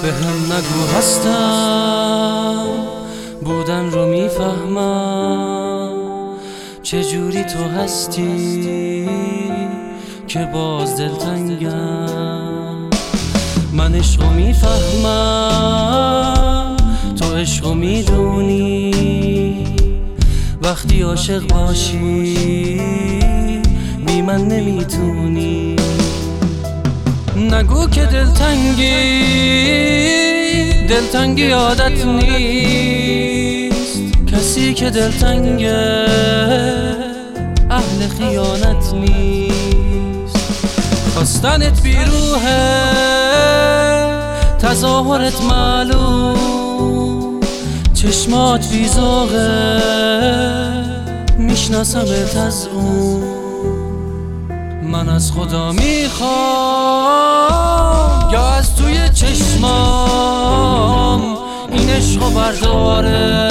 به هم نگو هستم، بودن رو میفهمم. چجوری تو هستی که باز دلتنگم؟ من عشقو میفهمم، تو عشقو میدونی. وقتی عاشق باشی بی من نمیتونی. نگو که دلتنگی عادت نیست. کسی که دلتنگه اهل خیانت نیست. خواستنت بیروحه، تظاهرت معلوم. چشمات بی ذوقه، میشناسمت از اون. من از خدا میخوام یا از توی چشمام این عشقو برداره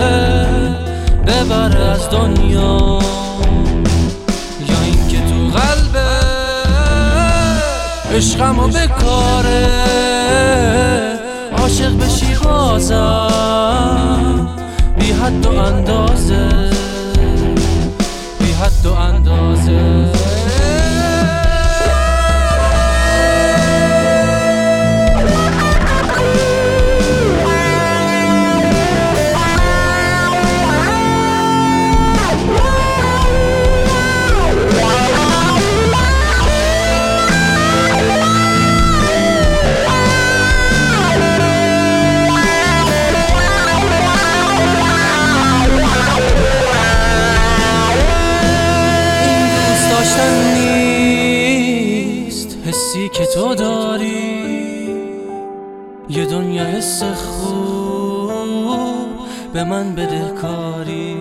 ببره از دنیا، یا اینکه تو قلبه عشقمو بکاره عاشق بشی بازم بی حد و اندازه، بی حد و اندازه. نیست حسی که تو داری، یه دنیا حس خوب به من بدهکاری.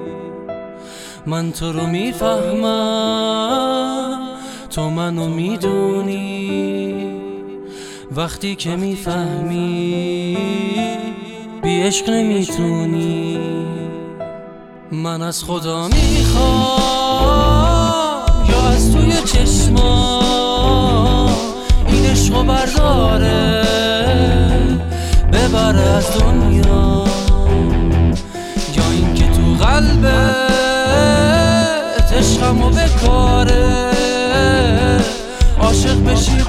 من تو رو میفهمم، تو منو میدونی. وقتی که میفهمی بی عشق نمیتونی. من از خدا میخوام یا از توی چشما این عشقو برداره ببره از دنیا، یا اینکه تو قلبت عشقمو بکاره عاشق بشی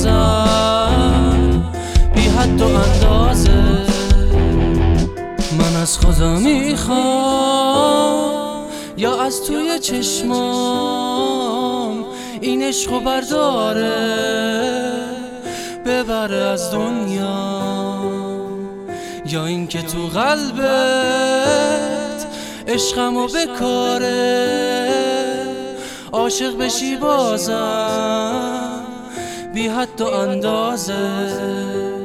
بازم بی حد و اندازه. من از خدا میخوام یا از توی چشمام این عشقو برداره ببره از دنیا، یا اینکه تو قلبت عشقمو بکاره عاشق بشی بازم بی حد و اندازه.